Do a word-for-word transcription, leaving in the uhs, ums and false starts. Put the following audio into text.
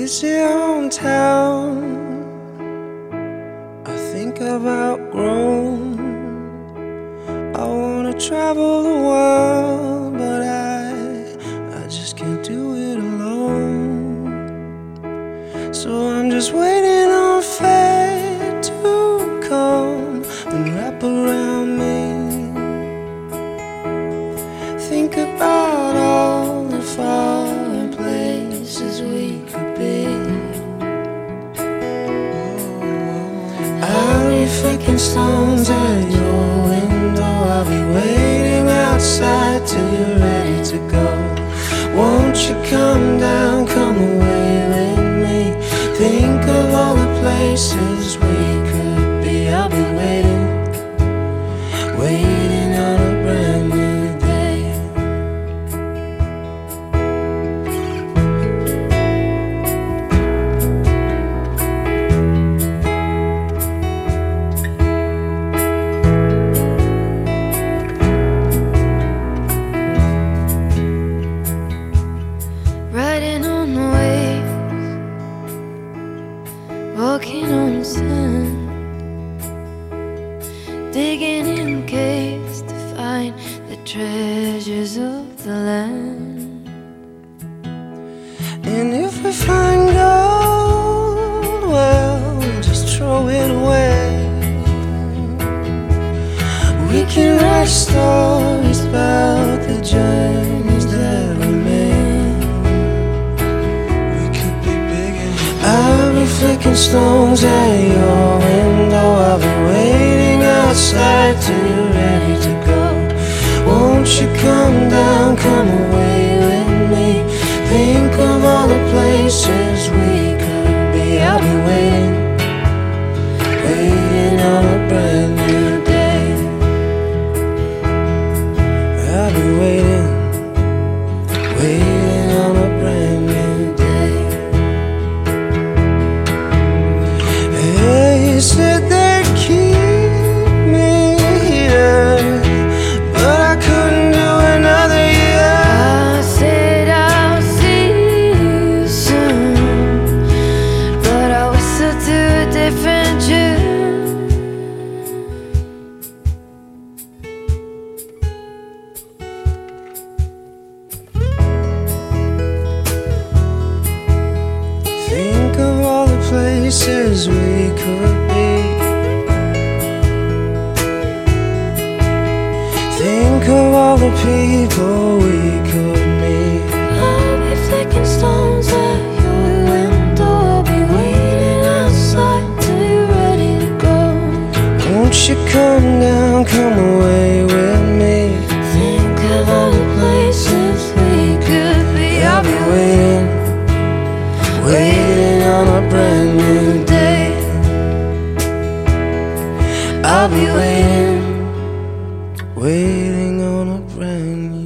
Is your hometown? I think I've outgrown. I wanna travel the world, but I, I just can't do it alone. So I'm just waiting on fate to come and wrap around me. Think about all the far places we could be. I'll be flicking stones at your window. I'll be waiting outside till you're ready to go. Won't you come down, come away with me? Think of all the places we could be. I'll be waiting, waiting on a brand new day. Riding on the waves, walking on the sand, digging in caves to find the treasures of the land. And if we find gold, well, just throw it away. We can write stories about the journeys that we made. We could be big and I'll be flicking stones at your window. I'll be waiting outside till you're ready to go. Won't you come down, come away with me? Think of all the places we could be. I'll be waiting, waiting on a brand new day. I'll be waiting, waiting on a brand new day. Hey, you said they'd keep me here, but I couldn't do another year. I said I'll see you soon, but I whistled to a different tune. Think of all the places we could be. Think of all the people we could meet. I'll be flicking stones at your window. I'll be waiting outside till you're ready to go. Won't you come down, come away with me? Think of all the places we could be. I'll be waiting, waiting on a brand new day. I'll be waiting, waiting on a brand new